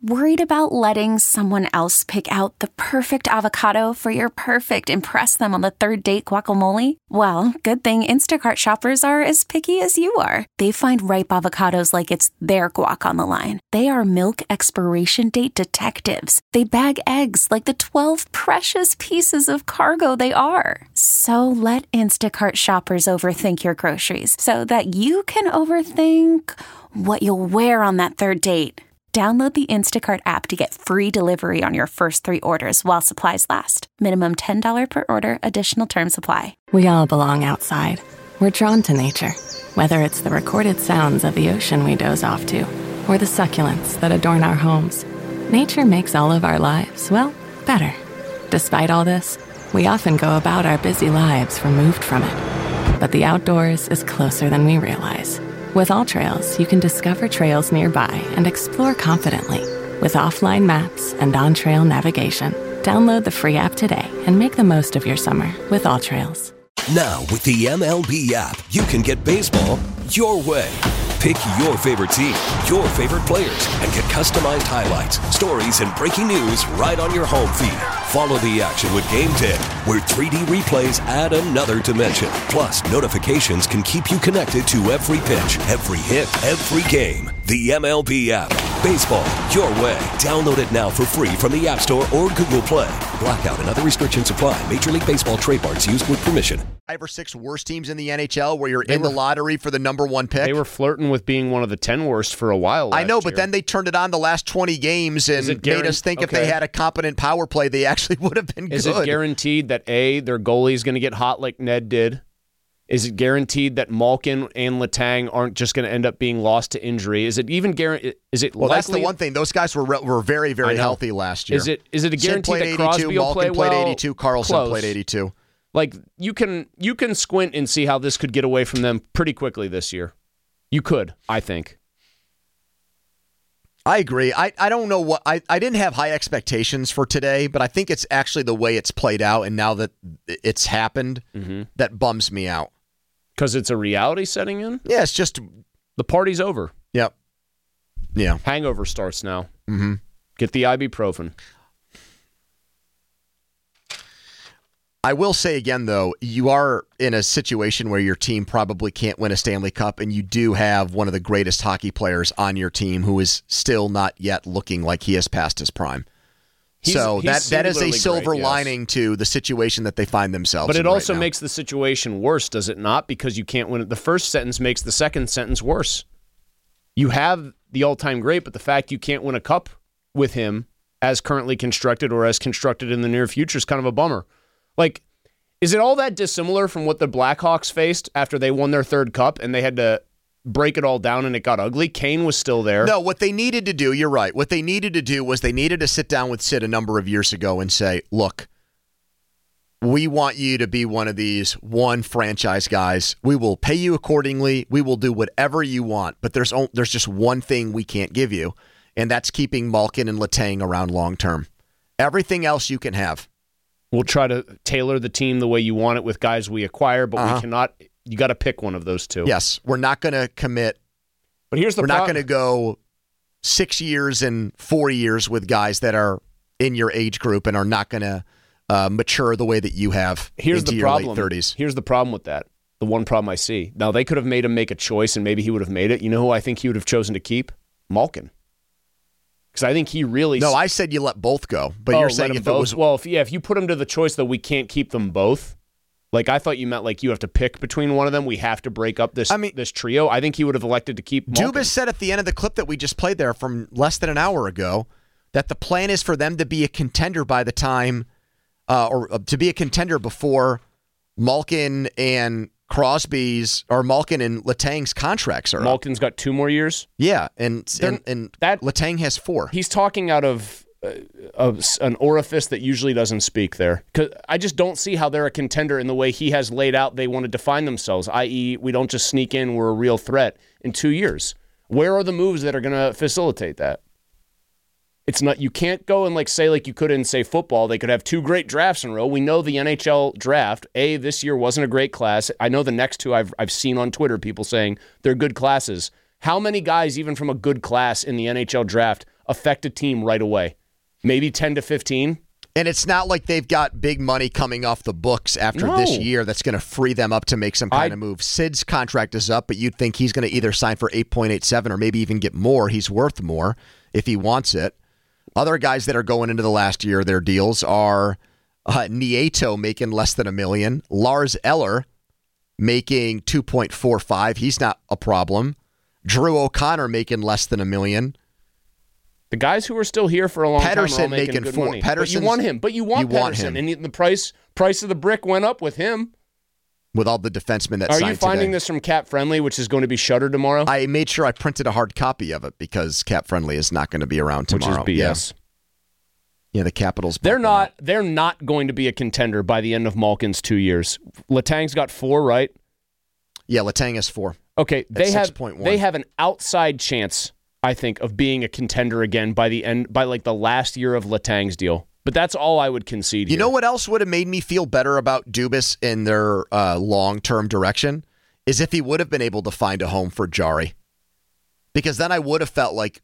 Worried about letting someone else pick out the perfect avocado for your perfect impress them on the third date guacamole? Well, good thing Instacart shoppers are as picky as you are. They find ripe avocados like it's their guac on the line. They are milk expiration date detectives. They bag eggs like the 12 precious pieces of cargo they are. So let Instacart shoppers overthink your groceries so that you can overthink what you'll wear on that third date. Download the Instacart app to get free delivery on your first 3 orders while supplies last. Minimum $10 per order. Additional terms apply. We all belong outside. We're drawn to nature, whether it's the recorded sounds of the ocean we doze off to, or the succulents that adorn our homes. Nature makes all of our lives, well, better. Despite all this, we often go about our busy lives removed from it. But the outdoors is closer than we realize. With AllTrails, you can discover trails nearby and explore confidently. With offline maps and on-trail navigation, download the free app today and make the most of your summer with AllTrails. Now, with the MLB app, you can get baseball your way. Pick your favorite team, your favorite players, and get customized highlights, stories, and breaking news right on your home feed. Follow the action with Game Day, where 3D replays add another dimension. Plus, notifications can keep you connected to every pitch, every hit, every game. The MLB app. Baseball your way. Download it now for free from the App Store or Google Play. Blackout and other restrictions apply. Major League Baseball trademarks used with permission. 5 or 6 worst teams in the NHL where you're in the lottery for the number 1 pick. They were flirting with being one of the 10 worst for a while last I know, but year. then they turned it on the last 20 games and made us think if they had a competent power play, they actually would have been good. Is it guaranteed that, A, their goalie is going to get hot like Ned did? Is it guaranteed that Malkin and Letang aren't just going to end up being lost to injury? Is it even guaranteed? Well, that's the one thing. Those guys were very, very healthy last year. Is it a guarantee that Crosby will play well? Malkin played 82. Carlson played 82. Like, you can squint and see how this could get away from them pretty quickly this year. You could, I think. I agree. I don't know what I didn't have high expectations for today, but I think it's actually the way it's played out, and now that it's happened, that bums me out. Because it's a reality setting in? Yeah, it's just the party's over. Yep. Yeah. Hangover starts now. Mm-hmm. Get the ibuprofen. I will say again, though, you are in a situation where your team probably can't win a Stanley Cup, and you do have one of the greatest hockey players on your team who is still not yet looking like he has passed his prime. He's that is a silver lining to the situation that they find themselves in. But it also makes the situation worse, does it not? Because you can't win it. The first sentence makes the second sentence worse. You have the all-time great, but the fact you can't win a cup with him as currently constructed or as constructed in the near future is kind of a bummer. Like, is it all that dissimilar from what the Blackhawks faced after they won their third cup and they had to break it all down and it got ugly? Kane was still there. No, what they needed to do, you're right. What they needed to do was they needed to sit down with Sid a number of years ago and say, look, we want you to be one of these one franchise guys. We will pay you accordingly. We will do whatever you want. But there's just one thing we can't give you, and that's keeping Malkin and Letang around long term. Everything else you can have. We'll try to tailor the team the way you want it with guys we acquire, but we cannot. You got to pick one of those two. Yes, we're not going to commit. But here's the We're problem. not going to go 6 years and 4 years with guys that are in your age group and are not going to mature the way that you have into your late 30s. Here's the problem with that. The one problem I see. Now, they could have made him make a choice, and maybe he would have made it. You know who I think he would have chosen to keep? Malkin. Because I think he really... No, I said you let both go. But you're saying if it was... Well, if you put him to the choice that we can't keep them both, like I thought you meant like you have to pick between one of them. We have to break up this trio. I think he would have elected to keep Malkin. Dubas said at the end of the clip that we just played there from less than an hour ago that the plan is for them to be a contender by the time... or to be a contender before Malkin and Crosby's or Malkin and Letang's contracts are up. Malkin's got 2 more years? Yeah, and that Letang has 4. He's talking out of an orifice that usually doesn't speak there. 'Cause I just don't see how they're a contender in the way he has laid out they want to define themselves, i.e. we don't just sneak in, we're a real threat in 2 years. Where are the moves that are going to facilitate that? It's not. You can't go and say you could in, say, football. They could have 2 great drafts in a row. We know the NHL draft, this year wasn't a great class. I know the next 2 I've seen on Twitter people saying they're good classes. How many guys, even from a good class in the NHL draft, affect a team right away. Maybe 10 to 15. And it's not like they've got big money coming off the books after this year that's going to free them up to make some kind of move. Sid's contract is up, but you'd think he's going to either sign for 8.87 or maybe even get more. He's worth more if he wants it. Other guys that are going into the last year of their deals are Nieto making less than $1 million. Lars Eller making 2.45. He's not a problem. Drew O'Connor making less than $1 million. The guys who are still here for a long time are all making good money. But you want him. But you want Pettersson. And the price of the brick went up with him. With all the defensemen that signed today. Are you finding this from Cap Friendly, which is going to be shuttered tomorrow? I made sure I printed a hard copy of it because Cap Friendly is not going to be around tomorrow. Which is BS. Yeah, the Capitals. They're not going to be a contender by the end of Malkin's 2 years. Letang's got 4, right? Yeah, Letang has 4. Okay, they have an outside chance, I think, of being a contender again by the last year of Letang's deal. But that's all I would concede here. You know what else would have made me feel better about Dubas in their long-term direction? Is if he would have been able to find a home for Jari. Because then I would have felt like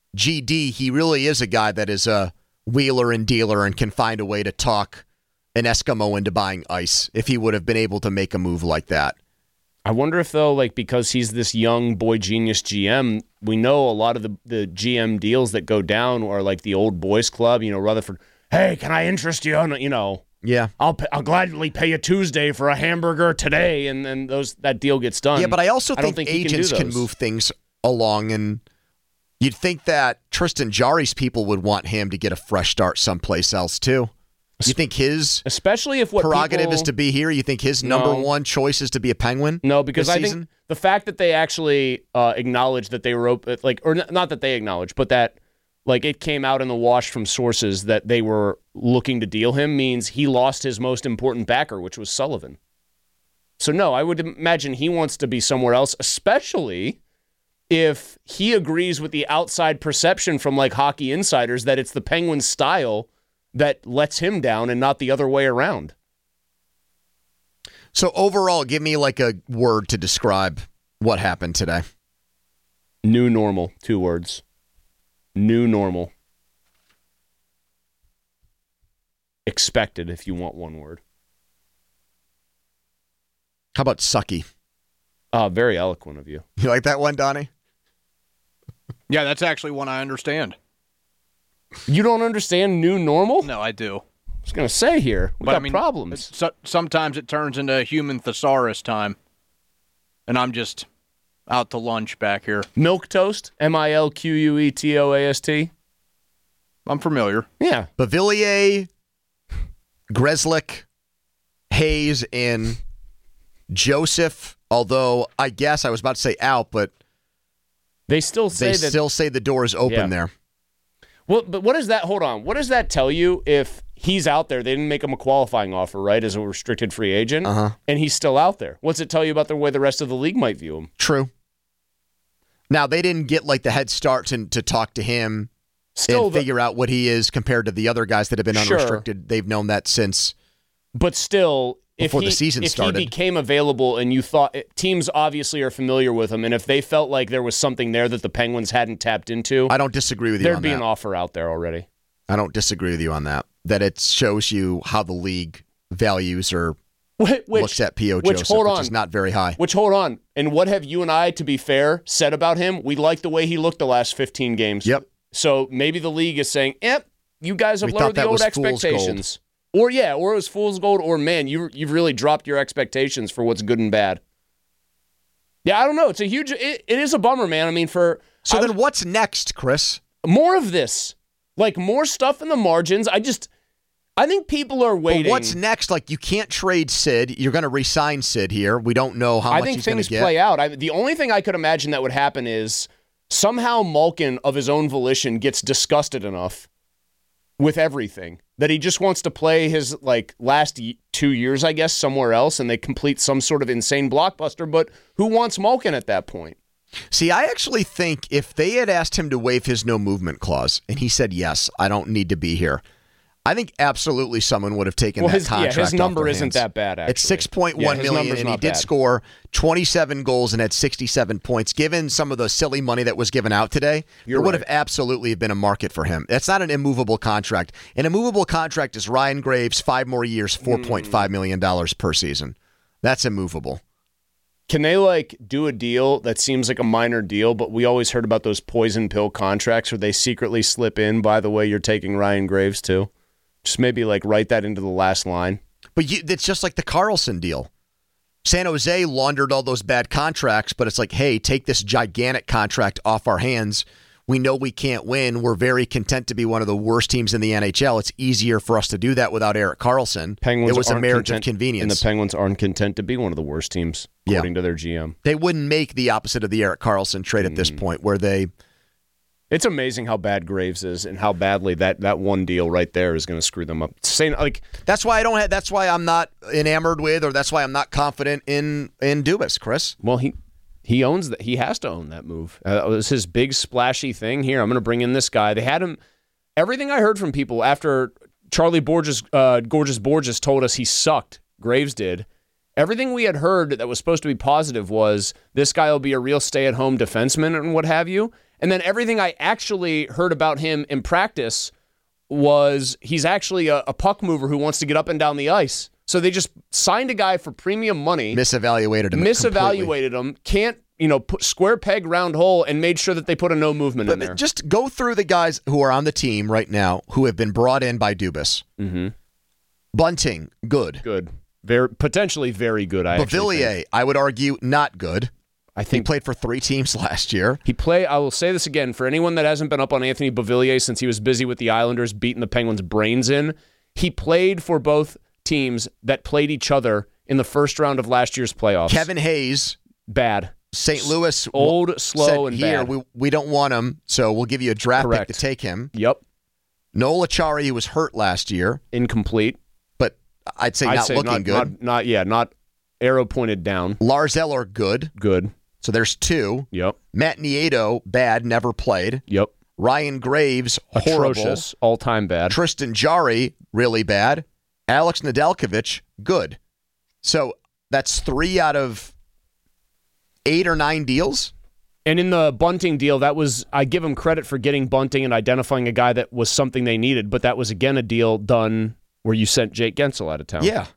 GD, he really is a guy that is a wheeler and dealer and can find a way to talk an Eskimo into buying ice if he would have been able to make a move like that. I wonder if, though, because he's this young boy genius GM, we know a lot of the GM deals that go down are like the old boys club, Rutherford. Hey, can I interest you on, Yeah. I'll gladly pay you Tuesday for a hamburger today, and then that deal gets done. Yeah, but I also think agents can move things along, and you'd think that Tristan Jarry's people would want him to get a fresh start someplace else, too. You think his especially if what prerogative is to be here? You think his number one choice is to be a Penguin? No, because I think the fact that they actually acknowledged that they were or not that they acknowledged, but that it came out in the wash from sources that they were looking to deal him means he lost his most important backer, which was Sullivan. So no, I would imagine he wants to be somewhere else, especially if he agrees with the outside perception from hockey insiders that it's the Penguins' style that lets him down and not the other way around. So overall, give me a word to describe what happened today. New normal, 2 words. New normal. Expected, if you want 1 word. How about sucky? Very eloquent of you. You like that one, Donnie? Yeah, that's actually one I understand. You don't understand new normal? No, I do. I was going to say here, we got problems. Sometimes it turns into human thesaurus time, and I'm just out to lunch back here. Milk toast? Milquetoast? I'm familiar. Yeah. Bavillier, Grzelcyk, Hayes, and Joseph, although I guess I was about to say out, but they still say the door is open there. Well, but what does that, hold on, what does that tell you if he's out there? They didn't make him a qualifying offer, right, as a restricted free agent, and he's still out there. What's it tell you about the way the rest of the league might view him? True. Now, they didn't get the head start to talk to him and figure out what he is compared to the other guys that have been unrestricted. Sure. They've known that since But still, before the season started. If he became available and you thought teams obviously are familiar with him, and if they felt like there was something there that the Penguins hadn't tapped into, I don't disagree with you on that. There'd be an offer out there already. I don't disagree with you on that. That it shows you how the league values or looks at P.O. Joseph, which is not very high. Hold on. And what have you and I, to be fair, said about him? We like the way he looked the last 15 games. Yep. So maybe the league is saying, you guys have lowered the old expectations. Or it was fool's gold, or man, you've really dropped your expectations for what's good and bad. Yeah, I don't know. It's a huge. It is a bummer, man. I mean, then what's next, Chris? More of this, more stuff in the margins. I think people are waiting. But what's next? You can't trade Sid. You're going to re-sign Sid here. We don't know how much he's going to get. I think things play out. The only thing I could imagine that would happen is somehow Malkin, of his own volition, gets disgusted enough with everything that he just wants to play his last 2 years, I guess, somewhere else, and they complete some sort of insane blockbuster. But who wants Malkin at that point? See, I actually think if they had asked him to waive his no movement clause and he said, yes, I don't need to be here, I think absolutely someone would have taken that contract. His number off their isn't hands. that bad, actually. It's $6.1 million, and he did score 27 goals and had 67 points. Given some of the silly money that was given out today, there would have absolutely been a market for him. That's not an immovable contract. An immovable contract is Ryan Graves, 5 more years, $4.5 million per season. That's immovable. Can they do a deal that seems like a minor deal, but we always heard about those poison pill contracts where they secretly slip in, by the way, you're taking Ryan Graves too? Just maybe write that into the last line. But it's just like the Carlson deal. San Jose laundered all those bad contracts, but it's like, hey, take this gigantic contract off our hands. We know we can't win. We're very content to be one of the worst teams in the NHL. It's easier for us to do that without Erik Karlsson. Penguins it was a marriage of convenience. And the Penguins aren't content to be one of the worst teams, according to their GM. They wouldn't make the opposite of the Erik Karlsson trade at this point, where they... It's amazing how bad Graves is and how badly that one deal right there is going to screw them up. That's why that's why I'm not enamored with, or that's why I'm not confident in Dubas, Chris. Well, he owns that. He has to own that move. It was his big splashy thing. Here, I'm going to bring in this guy. They had him. Everything I heard from people after Charlie Gorgeous Borges told us he sucked. Graves did. Everything we had heard that was supposed to be positive was this guy will be a real stay-at-home defenseman and what have you. And then everything I actually heard about him in practice was he's actually a puck mover who wants to get up and down the ice. So they just signed a guy for premium money. Misevaluated him. Can't, put square peg, round hole, and made sure that they put a no movement in there. Just go through the guys who are on the team right now who have been brought in by Dubas. Mm-hmm. Bunting, good. Good. Potentially very good, Beauvillier, I would argue, not good. I think he played for 3 teams last year. I will say this again, for anyone that hasn't been up on Anthony Beauvillier since he was busy with the Islanders beating the Penguins' brains in, he played for both teams that played each other in the first round of last year's playoffs. Kevin Hayes. Bad. St. Louis. Old, slow, and here, bad. We don't want him, so we'll give you a draft pick to take him. Yep. Noel Acciari, who was hurt last year. Incomplete. But I'd say not looking good. Not arrow pointed down. Lars Eller, good. Good. So there's 2. Yep. Matt Nieto, bad, never played. Yep. Ryan Graves, horrible. Atrocious, all-time bad. Tristan Jarry, really bad. Alex Nedeljkovic, good. So that's 3 out of 8 or 9 deals. And in the Bunting deal, I give him credit for getting Bunting and identifying a guy that was something they needed, but that was, again, a deal done where you sent Jake Gensel out of town. Yeah.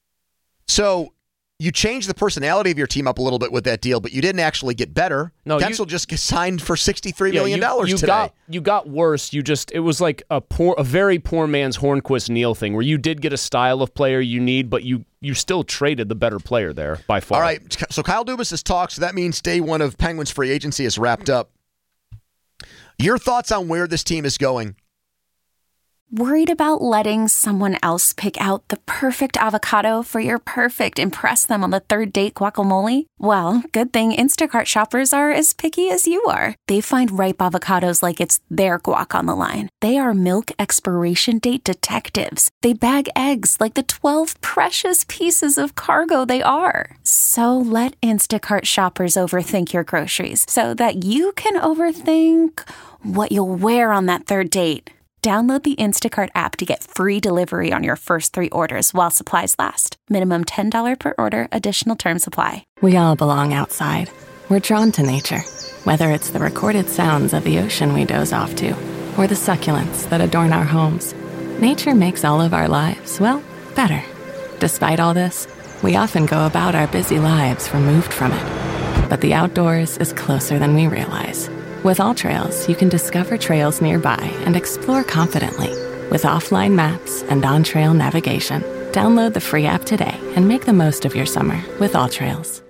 So you changed the personality of your team up a little bit with that deal, but you didn't actually get better. No, Gensel just signed for $63 million today. You got worse. It was like a very poor man's Hornquist Neal thing, where you did get a style of player you need, but you still traded the better player there by far. All right, so Kyle Dubas has talked, so that means day 1 of Penguins free agency is wrapped up. Your thoughts on where this team is going? Worried about letting someone else pick out the perfect avocado for your perfect impress them on the third date guacamole? Well, good thing Instacart shoppers are as picky as you are. They find ripe avocados like it's their guac on the line. They are milk expiration date detectives. They bag eggs like the 12 precious pieces of cargo they are. So let Instacart shoppers overthink your groceries so that you can overthink what you'll wear on that third date. Download the Instacart app to get free delivery on your first 3 orders while supplies last. Minimum $10 per order. Additional terms apply. We all belong outside. We're drawn to nature, whether it's the recorded sounds of the ocean we doze off to, or the succulents that adorn our homes. Nature makes all of our lives, better. Despite all this, we often go about our busy lives removed from it. But the outdoors is closer than we realize. With AllTrails, you can discover trails nearby and explore confidently. With offline maps and on-trail navigation, download the free app today and make the most of your summer with AllTrails.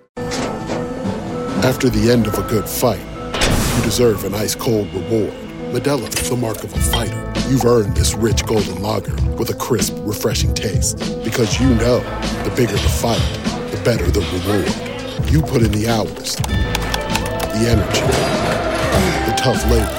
After the end of a good fight, you deserve an ice-cold reward. Modelo is the mark of a fighter. You've earned this rich golden lager with a crisp, refreshing taste. Because you know, the bigger the fight, the better the reward. You put in the hours, the energy, the tough labor.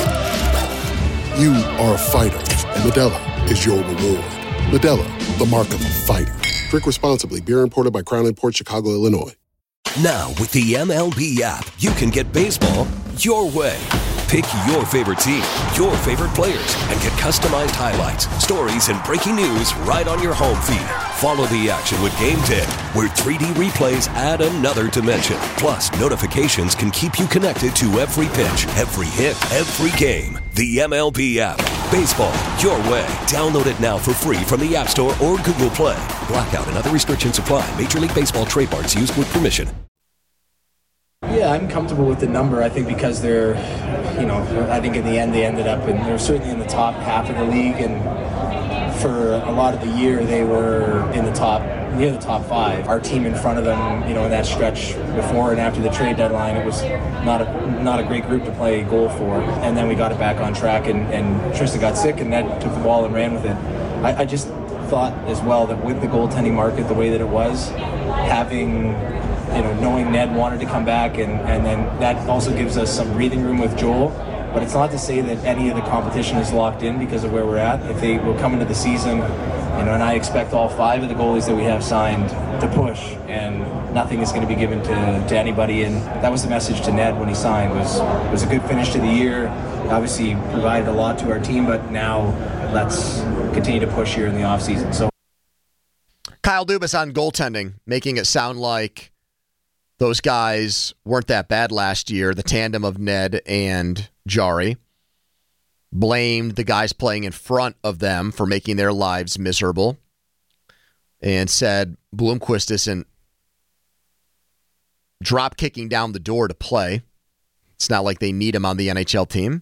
You are a fighter, and Modelo is your reward. Modelo, the mark of a fighter. Drink responsibly. Beer imported by Crown Imports, Chicago, Illinois. Now, with the MLB app, you can get baseball your way. Pick your favorite team, your favorite players, and get customized highlights, stories, and breaking news right on your home feed. Follow the action with Game Day, where 3D replays add another dimension. Plus, notifications can keep you connected to every pitch, every hit, every game. The MLB app. Baseball, your way. Download it now for free from the App Store or Google Play. Blackout and other restrictions apply. Major League Baseball trademarks used with permission. Yeah, I'm comfortable with the number. I think because they're, I think in the end they ended up, and they're certainly in the top half of the league, and for a lot of the year they were in the top, near the top 5. Our team in front of them, in that stretch before and after the trade deadline, it was not a great group to play goal for. And then we got it back on track, and Tristan got sick, and Ned took the ball and ran with it. I just thought as well that with the goaltending market the way that it was, having, knowing Ned wanted to come back, and then that also gives us some breathing room with Joel. But it's not to say that any of the competition is locked in because of where we're at. If they will come into the season, and I expect all 5 of the goalies that we have signed to push, and nothing is going to be given to anybody. And that was the message to Ned when he signed, was a good finish to the year. Obviously provided a lot to our team, but now let's continue to push here in the offseason. So Kyle Dubas on goaltending, making it sound like those guys weren't that bad last year, the tandem of Ned and Jari. Blamed the guys playing in front of them for making their lives miserable, and said Bloomquist isn't drop kicking down the door to play. It's not like they need him on the NHL team.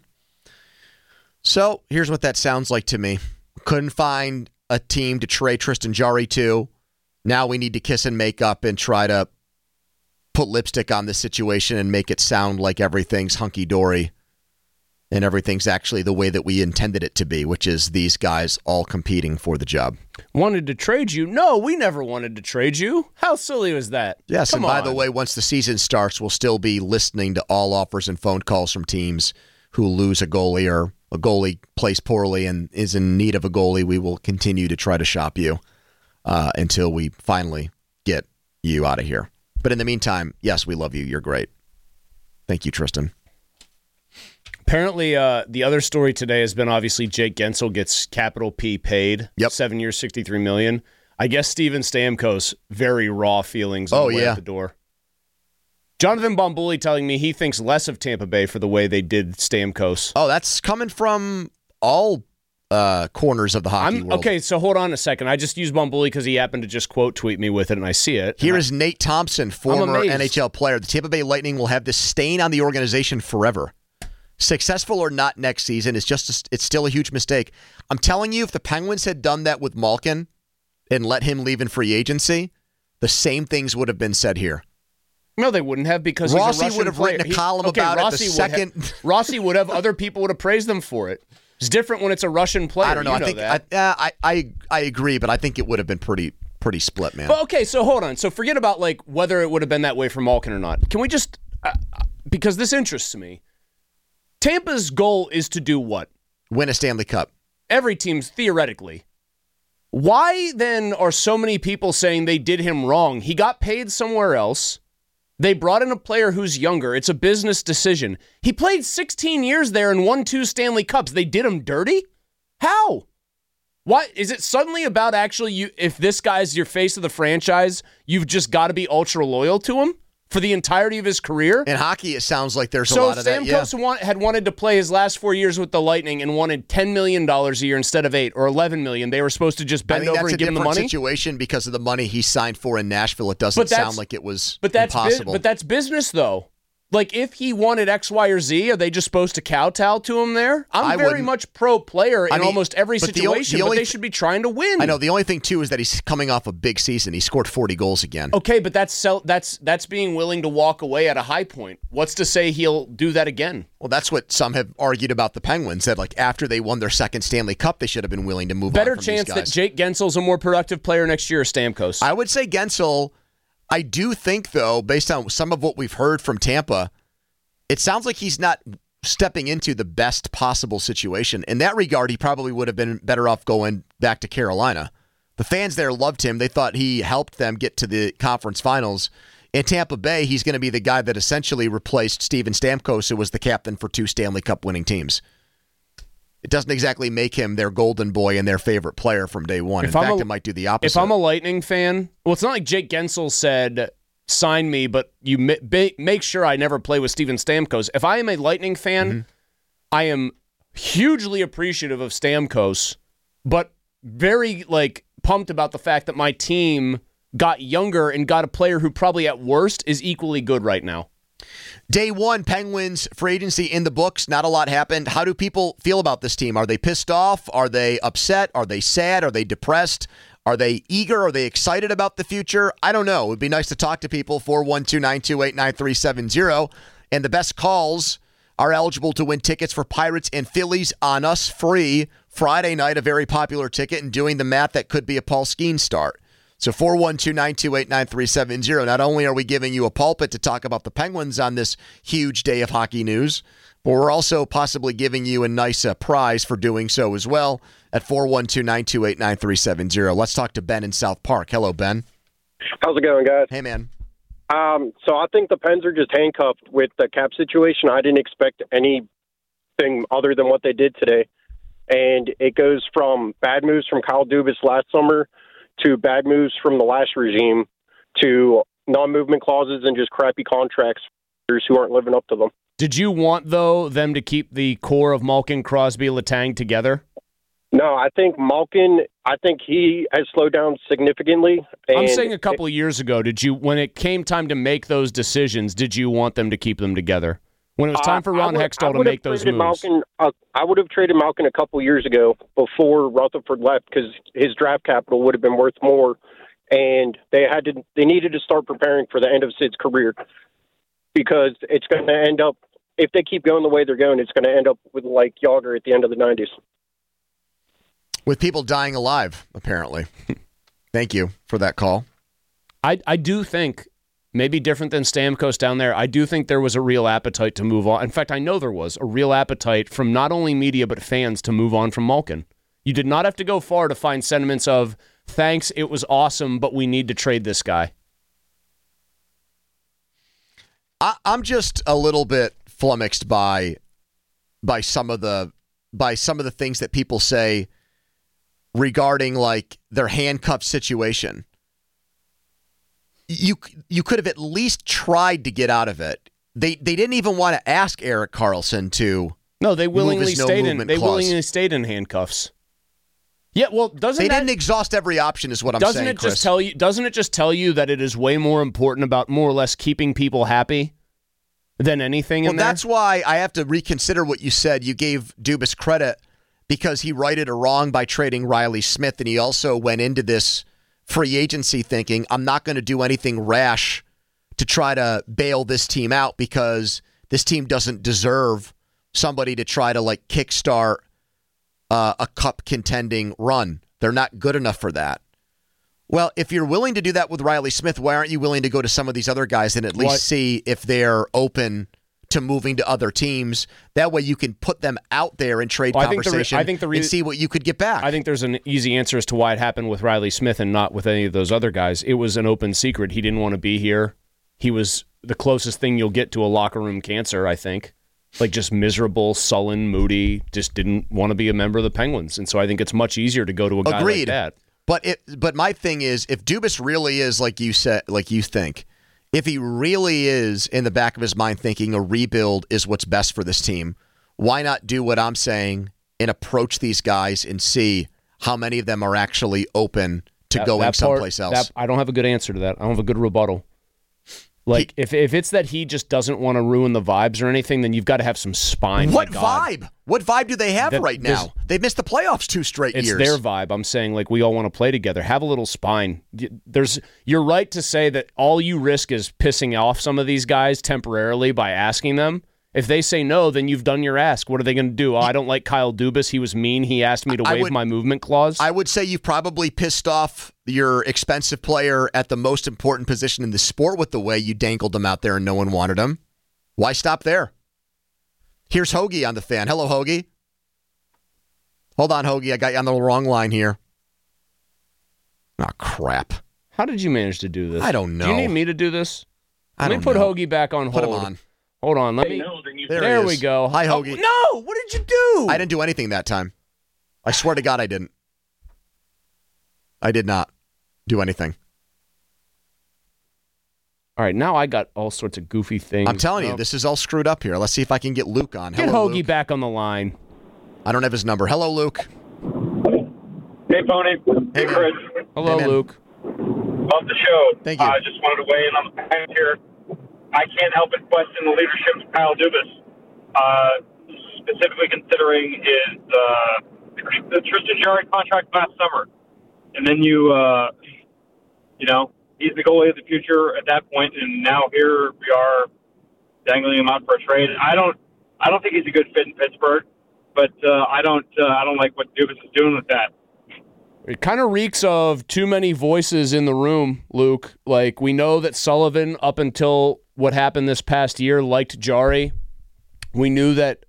So here's what that sounds like to me. Couldn't find a team to trade Tristan Jari to. Now we need to kiss and make up and try to put lipstick on this situation and make it sound like everything's hunky-dory and everything's actually the way that we intended it to be, which is these guys all competing for the job. Wanted to trade you? No, we never wanted to trade you. How silly was that? Yes, and by the way, once the season starts, we'll still be listening to all offers and phone calls from teams who lose a goalie or a goalie plays poorly and is in need of a goalie. We will continue to try to shop you until we finally get you out of here. But in the meantime, yes, we love you. You're great. Thank you, Tristan. Apparently, the other story today has been obviously Jake Gensel gets capital P paid. Yep. 7 years, $63 million. I guess Steven Stamkos, very raw feelings on the way out the door. Jonathan Bombouli telling me he thinks less of Tampa Bay for the way they did Stamkos. Oh, that's coming from all corners of the hockey world. Okay, so hold on a second. I just used Bombouli because he happened to just quote tweet me with it, and I see it. Here is Nate Thompson, former NHL player. The Tampa Bay Lightning will have this stain on the organization forever. Successful or not next season is it's still a huge mistake. I'm telling you, if the Penguins had done that with Malkin and let him leave in free agency, the same things would have been said here. No, they wouldn't have, because Rossi he's a Russian would have player. written a column about it the second. Rossi would have. Other people would have praised them for it. It's different when it's a Russian player. I don't know. I think I agree, but I think it would have been pretty split, man. But okay, so hold on. So forget about like whether it would have been that way for Malkin or not. Can we just because this interests me. Tampa's goal is to do what? Win a Stanley Cup. Every team's theoretically. Why then are so many people saying they did him wrong? He got paid somewhere else. They brought in a player who's younger. It's a business decision. He played 16 years there and won 2 Stanley Cups. They did him dirty? How? Why is it suddenly about actually you? If this guy's your face of the franchise, you've just got to be ultra loyal to him for the entirety of his career? In hockey, it sounds like there's a lot of that. So Stamkos had wanted to play his last 4 years with the Lightning and wanted $10 million a year instead of $8 or $11 million. They were supposed to just bend over and give him the money? That's a different situation because of the money he signed for in Nashville. It doesn't sound like it was impossible. But that's business, though. Like, if he wanted X, Y, or Z, are they just supposed to kowtow to him there? I'm very much pro-player in almost every situation, but they should be trying to win. I know. The only thing, too, is that he's coming off a big season. He scored 40 goals again. Okay, but that's being willing to walk away at a high point. What's to say he'll do that again? Well, that's what some have argued about the Penguins, that like after they won their second Stanley Cup, they should have been willing to move on from these guys. Better chance that Jake Gensel's a more productive player next year or Stamkos? I would say Gensel. I do think, though, based on some of what we've heard from Tampa, it sounds like he's not stepping into the best possible situation. In that regard, he probably would have been better off going back to Carolina. The fans there loved him. They thought he helped them get to the conference finals In Tampa Bay, he's going to be the guy that essentially replaced Steven Stamkos, who was the captain for 2 Stanley Cup winning teams. It doesn't exactly make him their golden boy and their favorite player from day one. In fact, it might do the opposite. If I'm a Lightning fan, well, it's not like Jake Gensel said, sign me, but you make sure I never play with Steven Stamkos. If I am a Lightning fan, I am hugely appreciative of Stamkos, but very pumped about the fact that my team got younger and got a player who probably at worst is equally good right now. Day one, Penguins free agency in the books. Not a lot happened. How do people feel about this team? Are they pissed off? Are they upset? Are they sad? Are they depressed? Are they eager? Are they excited about the future? I don't know. It would be nice to talk to people. 412-928-9370. And the best calls are eligible to win tickets for Pirates and Phillies on us free Friday night, a very popular ticket, and doing the math, that could be a Paul Skeens start. So 412-928-9370. Not only are we giving you a pulpit to talk about the Penguins on this huge day of hockey news, but we're also possibly giving you a nice prize for doing so as well at 412-928-9370. Let's talk to Ben in South Park. Hello, Ben. How's it going, guys? Hey, man. So I think the Pens are just handcuffed with the cap situation. I didn't expect anything other than what they did today. And it goes from bad moves from Kyle Dubas last summer to bad moves from the last regime to non-movement clauses and just crappy contracts for players who aren't living up to them. Did you want, though, them to keep the core of Malkin, Crosby, Letang together? No, I think Malkin, he has slowed down significantly. I'm saying a couple of years ago, when it came time to make those decisions, did you want them to keep them together? When it was time for Ron Hextall to make those moves. I would have traded Malkin a couple years ago before Rutherford left because his draft capital would have been worth more, and they needed to start preparing for the end of Sid's career because it's going to end up, if they keep going the way they're going, it's going to end up with like Yager at the end of the 90s. With people dying alive, apparently. Thank you for that call. I do think, maybe different than Stamkos down there, I do think there was a real appetite to move on. In fact, I know there was a real appetite from not only media but fans to move on from Malkin. You did not have to go far to find sentiments of, thanks, it was awesome, but we need to trade this guy. I'm just a little bit flummoxed by some of the things that people say regarding like their handcuff situation. You could have at least tried to get out of it. They didn't even want to ask Erik Karlsson to. No, they willingly willingly stayed in handcuffs. Yeah, well, didn't exhaust every option, is what I'm saying, Chris. Doesn't it just tell you that it is way more important about more or less keeping people happy than anything in there? Well, that's why I have to reconsider what you said. You gave Dubas credit because he righted a wrong by trading Riley Smith, and he also went into this free agency thinking, I'm not going to do anything rash to try to bail this team out because this team doesn't deserve somebody to try to like kickstart a cup contending run. They're not good enough for that. Well, if you're willing to do that with Riley Smith, why aren't you willing to go to some of these other guys and at least see if they're open to moving to other teams? That way you can put them out there in trade conversation and see what you could get back. I think there's an easy answer as to why it happened with Riley Smith and not with any of those other guys. It was an open secret. He didn't want to be here. He was the closest thing you'll get to a locker room cancer, I think. Like just miserable, sullen, moody, just didn't want to be a member of the Penguins. And so I think it's much easier to go to a guy like that. But my thing is, if Dubas really is like you said, like you think, if he really is in the back of his mind thinking a rebuild is what's best for this team, why not do what I'm saying and approach these guys and see how many of them are actually open to going someplace else? I don't have a good answer to that. I don't have a good rebuttal. Like, if it's that he just doesn't want to ruin the vibes or anything, then you've got to have some spine. What vibe? What vibe do they have right now? They've missed the playoffs 2 straight years. It's their vibe. I'm saying, like, we all want to play together. Have a little spine. You're right to say that all you risk is pissing off some of these guys temporarily by asking them. If they say no, then you've done your ask. What are they going to do? Oh, I don't like Kyle Dubas. He was mean. He asked me to waive my movement clause. I would say you've probably pissed off your expensive player at the most important position in the sport with the way you dangled him out there and no one wanted him. Why stop there? Here's Hoagie on the fan. Hello, Hoagie. Hold on, Hoagie. I got you on the wrong line here. Oh, crap. How did you manage to do this? I don't know. Do you need me to do this? Let me put Hoagie back on hold. Put him on. Hold on. Let me. There we go. Hi, Hoagie. No! What did you do? I didn't do anything that time. I swear to God I didn't. I did not do anything. All right, now I got all sorts of goofy things. I'm telling you, this is all screwed up here. Let's see if I can get Luke on. Get Hello, Hoagie Luke. back on the line. I don't have his number. Hello, Luke. Hey, Pony. Hey, Chris. Hello, Luke. Love the show. Thank you. I just wanted to weigh in on the Pens here. I can't help but question the leadership of Kyle Dubas, specifically considering the Tristan Jarry contract last summer. And then he's the goalie of the future at that point, and now here we are dangling him out for a trade. I don't think he's a good fit in Pittsburgh, but I don't like what Dubas is doing with that. It kind of reeks of too many voices in the room, Luke. Like, we know that Sullivan, up until what happened this past year, liked Jarry. We knew that,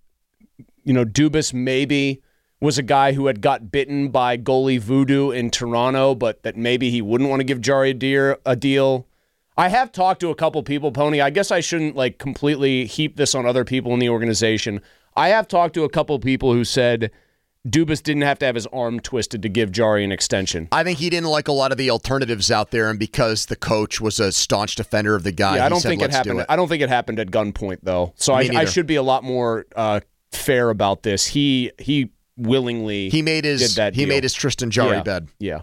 Dubas maybe was a guy who had got bitten by goalie voodoo in Toronto, but that maybe he wouldn't want to give Jarry a deal. I have talked to a couple people, Pony. I guess I shouldn't completely heap this on other people in the organization. I have talked to a couple people who said Dubas didn't have to have his arm twisted to give Jarry an extension. I think he didn't like a lot of the alternatives out there, and because the coach was a staunch defender of the guy, I don't think it happened. I don't think it happened at gunpoint, though. So I should be a lot more fair about this. He willingly made his Tristan Jarry bed. Yeah.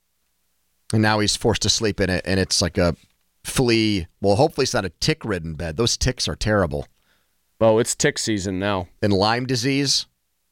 And now he's forced to sleep in it, and it's like a flea. Well, hopefully it's not a tick-ridden bed. Those ticks are terrible. Oh, it's tick season now. And Lyme disease.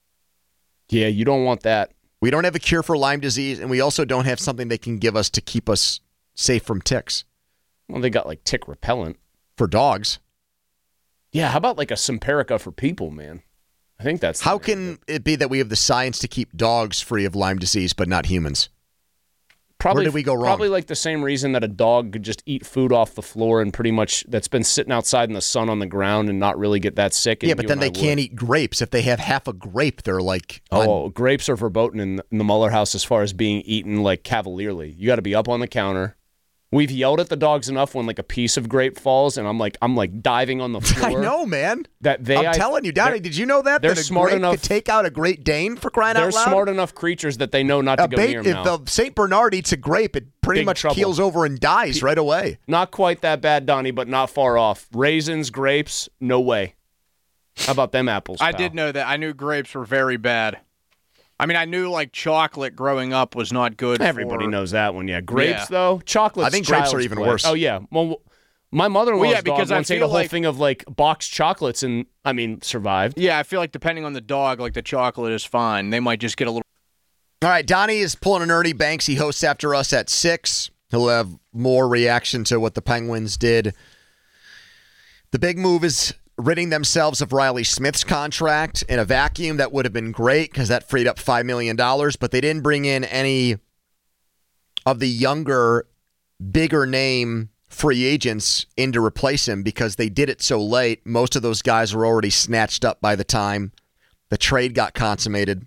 Yeah, you don't want that. We don't have a cure for Lyme disease, and we also don't have something they can give us to keep us safe from ticks. Well, they got tick repellent. For dogs. Yeah, how about a Simparica for people, man? I think that's... How can it be that we have the science to keep dogs free of Lyme disease, but not humans? Where did we go wrong? Probably the same reason that a dog could just eat food off the floor and pretty much that's been sitting outside in the sun on the ground and not really get that sick. Yeah, but then they can't eat grapes. If they have half a grape, they're grapes are verboten in the Mueller house as far as being eaten cavalierly. You got to be up on the counter. We've yelled at the dogs enough when a piece of grape falls, and I'm diving on the floor. I know, man. I'm telling you, Donnie. Did you know that? They're that smart grape enough to take out a Great Dane for crying out loud. They're smart enough creatures that they know not to go near them. If the Saint Bernard eats a grape, it pretty much keels over and dies right away. Not quite that bad, Donnie, but not far off. Raisins, grapes, no way. How about them apples? I did know that. I knew grapes were very bad. I mean, I knew chocolate growing up was not good. Everybody knows that one, yeah. Grapes, though, chocolate. I think grapes are even worse. Oh yeah. Well, my mother-in-law's dog once ate a whole thing of boxed chocolates and survived. Yeah, I feel like depending on the dog, the chocolate is fine. They might just get a little. All right, Donnie is pulling an Ernie Banks. He hosts after us at 6. He'll have more reaction to what the Penguins did. The big move is ridding themselves of Riley Smith's contract in a vacuum. That would have been great because that freed up $5 million, but they didn't bring in any of the younger, bigger name free agents in to replace him because they did it so late. Most of those guys were already snatched up by the time the trade got consummated.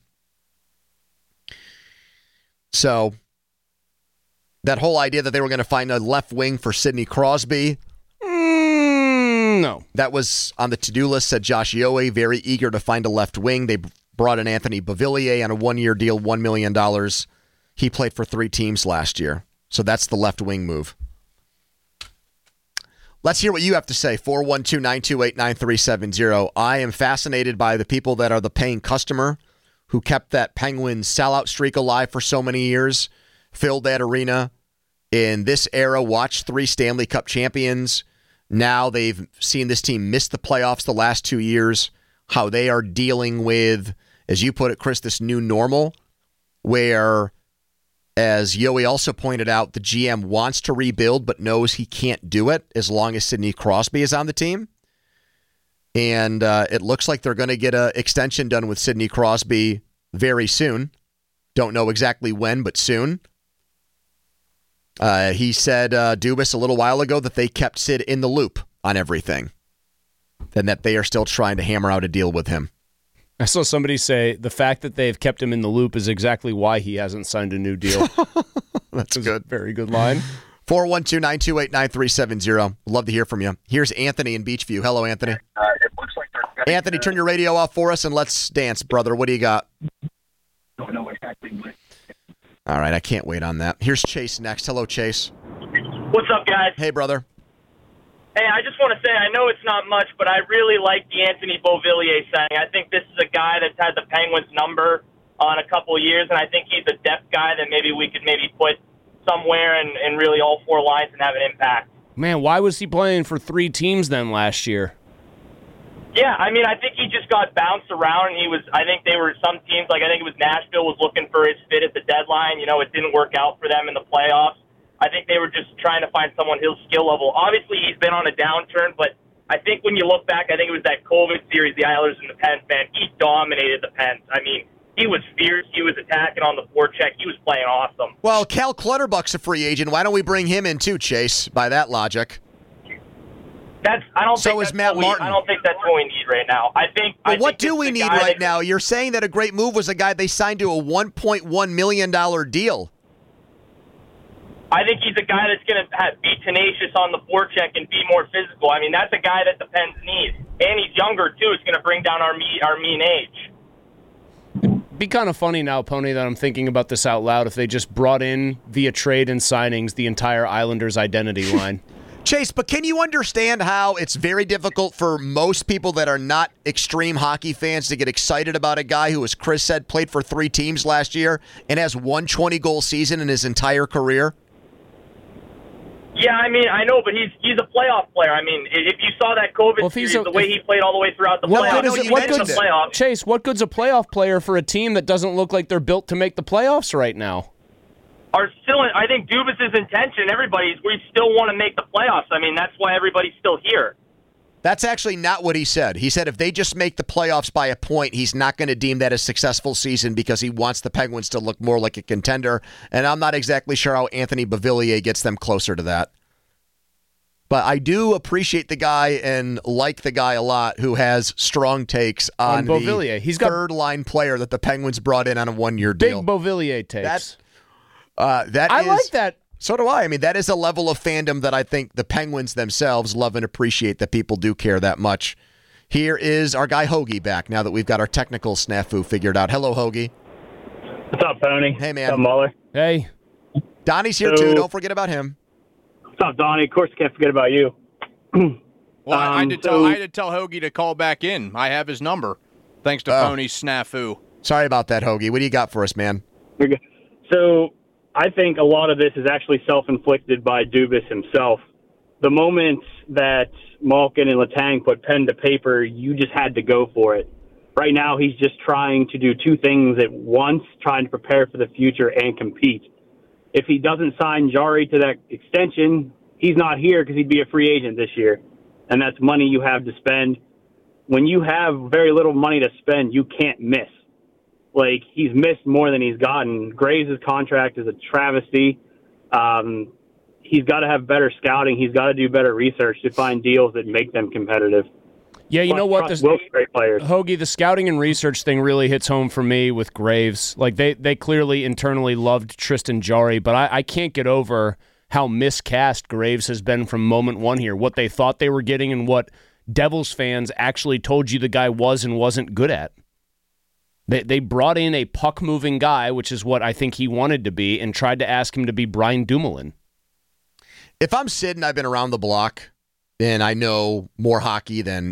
So that whole idea that they were going to find a left wing for Sidney Crosby, no. That was on the to-do list, said Josh Yohe, very eager to find a left wing. They brought in Anthony Beauvillier on a one-year deal, $1 million. He played for 3 teams last year. So that's the left wing move. Let's hear what you have to say, 412-928-9370. I am fascinated by the people that are the paying customer who kept that Penguin sellout streak alive for so many years, filled that arena in this era, watched 3 Stanley Cup champions. Now they've seen this team miss the playoffs the last 2 years, how they are dealing with, as you put it, Chris, this new normal, where, as Yohe also pointed out, the GM wants to rebuild but knows he can't do it as long as Sidney Crosby is on the team. And it looks like they're going to get an extension done with Sidney Crosby very soon. Don't know exactly when, but soon. He said, Dubas, a little while ago that they kept Sid in the loop on everything and that they are still trying to hammer out a deal with him. I saw somebody say the fact that they've kept him in the loop is exactly why he hasn't signed a new deal. That's good. Very good line. 412-928-9370. Love to hear from you. Here's Anthony in Beachview. Hello, Anthony. Anthony, turn your radio off for us and let's dance, brother. What do you got? Don't know exactly. All right, I can't wait on that. Here's Chase next. Hello, Chase. What's up, guys? Hey, brother. Hey, I just want to say, I know it's not much, but I really like the Anthony Beauvillier signing. I think this is a guy that's had the Penguins' number on a couple of years, and I think he's a depth guy that maybe we could put somewhere in really all four lines and have an impact. Man, why was he playing for 3 teams then last year? Yeah, I mean, I think he just got bounced around. I think they were some teams, like I think it was Nashville was looking for his fit at the deadline. It didn't work out for them in the playoffs. I think they were just trying to find someone his skill level. Obviously, he's been on a downturn, but I think when you look back, I think it was that COVID series, the Islanders and the Pens, man, he dominated the Pens. I mean, he was fierce. He was attacking on the forecheck. He was playing awesome. Well, Cal Clutterbuck's a free agent. Why don't we bring him in too, Chase, by that logic? I don't think that's what we need right now. Well, what do we need right now? You're saying that a great move was a guy they signed to a $1.1 million deal. I think he's a guy that's going to be tenacious on the forecheck and be more physical. I mean, that's a guy that the Pens need. And he's younger, too. It's going to bring down our mean age. It'd be kind of funny now, Pony, that I'm thinking about this out loud, if they just brought in, via trade and signings, the entire Islanders identity line. Chase, but can you understand how it's very difficult for most people that are not extreme hockey fans to get excited about a guy who, as Chris said, played for 3 teams last year and has one 20-goal season in his entire career? Yeah, I mean, I know, but he's a playoff player. I mean, if you saw that COVID series, the way he played all the way throughout the playoffs. Chase, what good's a playoff player for a team that doesn't look like they're built to make the playoffs right now? I think Dubas' intention, we still want to make the playoffs. I mean, that's why everybody's still here. That's actually not what he said. He said if they just make the playoffs by a point, he's not going to deem that a successful season because he wants the Penguins to look more like a contender. And I'm not exactly sure how Anthony Beauvillier gets them closer to that. But I do appreciate the guy and like the guy a lot who has strong takes on Beauvillier. He's got third-line player that the Penguins brought in on a one-year deal. Big Beauvillier takes. I like that. So do I. I mean, that is a level of fandom that I think the Penguins themselves love and appreciate that people do care that much. Here is our guy Hoagie back now that we've got our technical snafu figured out. Hello, Hoagie. What's up, Tony? Hey, man. What's up, Muller? Hey. Donnie's here, too. Don't forget about him. What's up, Donnie? Of course, can't forget about you. Well, I had to tell Hoagie to call back in. I have his number, thanks to Pony's snafu. Sorry about that, Hoagie. What do you got for us, man? So I think a lot of this is actually self-inflicted by Dubas himself. The moment that Malkin and Letang put pen to paper, you just had to go for it. Right now, he's just trying to do 2 things at once, trying to prepare for the future and compete. If he doesn't sign Jari to that extension, he's not here because he'd be a free agent this year. And that's money you have to spend. When you have very little money to spend, you can't miss. Like, he's missed more than he's gotten. Graves' contract is a travesty. He's got to have better scouting. He's got to do better research to find deals that make them competitive. Yeah, you know what? Great players. Hoagie, the scouting and research thing really hits home for me with Graves. Like, they clearly internally loved Tristan Jarry, but I can't get over how miscast Graves has been from moment one here. What they thought they were getting and what Devils fans actually told you the guy was and wasn't good at. They brought in a puck-moving guy, which is what I think he wanted to be, and tried to ask him to be Brian Dumoulin. If I'm Sid and I've been around the block, and I know more hockey than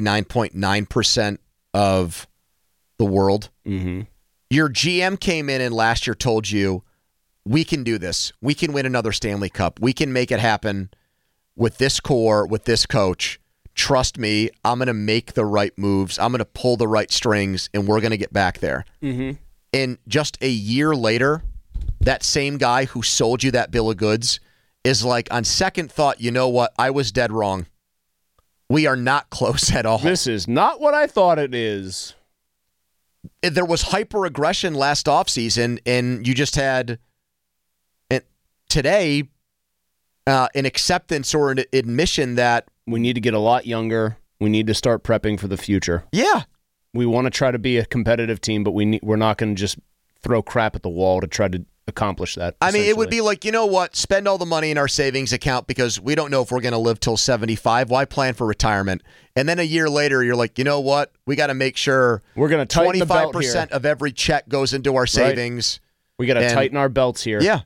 99.9% of the world, your GM came in and last year told you, we can do this. We can win another Stanley Cup. We can make it happen with this core, with this coach. Trust me, I'm going to make the right moves. I'm going to pull the right strings, and we're going to get back there. And just a year later, that same guy who sold you that bill of goods is like, on second thought, you know what? I was dead wrong. We are not close at all. This is not what I thought it is. There was hyper-aggression last offseason, and you just had today an acceptance or an admission that we need to get a lot younger. We need to start prepping for the future. Yeah. We want to try to be a competitive team, but we're not going to just throw crap at the wall to try to accomplish that. I mean, it would be like, you know what? Spend all the money in our savings account because we don't know if we're going to live till 75. Why plan for retirement? And then a year later, you're like, you know what? We got to make sure we're going to tighten 25% of every check goes into our savings. Right. We got to tighten our belts here. Yeah.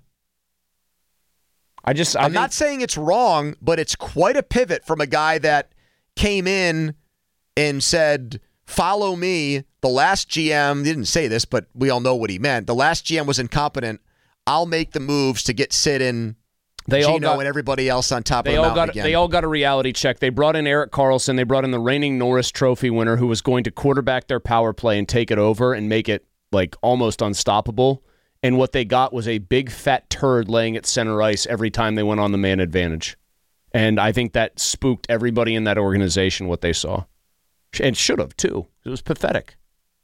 I'm not saying it's wrong, but it's quite a pivot from a guy that came in and said, follow me. The last GM didn't say this, but we all know what he meant. The last GM was incompetent. I'll make the moves to get Sid and Gino and everybody else on top of the mountain again. They all got a reality check. They brought in Erik Karlsson. They brought in the reigning Norris Trophy winner who was going to quarterback their power play and take it over and make it like almost unstoppable. And what they got was a big fat turd laying at center ice every time they went on the man advantage. And I think that spooked everybody in that organization what they saw. And should have, too. It was pathetic.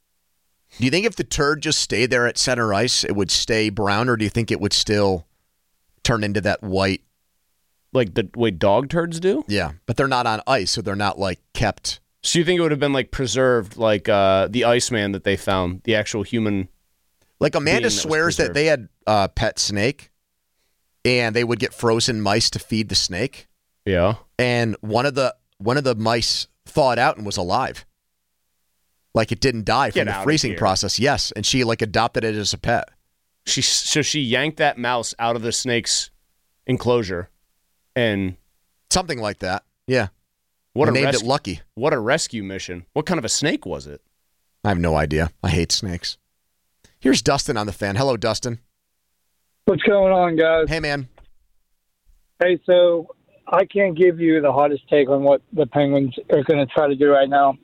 Do you think if the turd just stayed there at center ice, it would stay brown, or do you think it would still turn into that white? Like the way dog turds do? Yeah, but they're not on ice, so they're not like kept. So you think it would have been like preserved, like the Iceman that they found, the actual human? Like Amanda swears that they had a pet snake, and they would get frozen mice to feed the snake. Yeah, and one of the mice thawed out and was alive. Like it didn't die from the freezing process. Yes, and she like adopted it as a pet. She yanked that mouse out of the snake's enclosure, and something like that. Yeah, named it Lucky. What a rescue mission! What kind of a snake was it? I have no idea. I hate snakes. Here's Dustin on the Fan. Hello, Dustin. What's going on, guys? Hey, man. Hey, so I can't give you the hottest take on what the Penguins are going to try to do right now.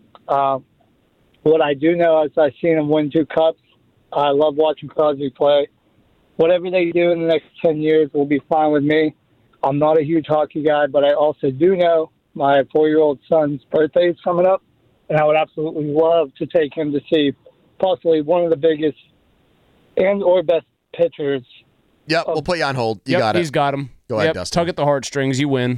What I do know is I've seen them win 2 cups. I love watching Crosby play. Whatever they do in the next 10 years will be fine with me. I'm not a huge hockey guy, but I also do know my 4-year-old son's birthday is coming up, and I would absolutely love to take him to see possibly one of the biggest and or best pitchers. Yep, we'll put you on hold. You got it. He's got him. Go ahead, Dustin. Tug at the heartstrings. You win.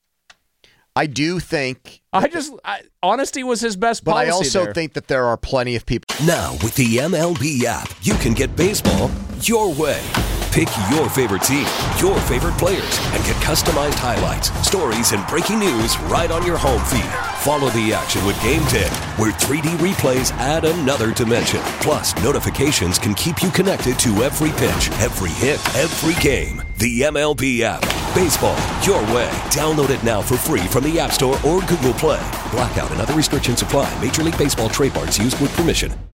I do think... honesty was his best policy. But I also think that there are plenty of people... Now, with the MLB app, you can get baseball your way. Pick your favorite team, your favorite players, and get customized highlights, stories, and breaking news right on your home feed. Follow the action with Game Day, where 3D replays add another dimension. Plus, notifications can keep you connected to every pitch, every hit, every game. The MLB app. Baseball your way. Download it now for free from the App Store or Google Play. Blackout and other restrictions apply. Major League Baseball trademarks used with permission.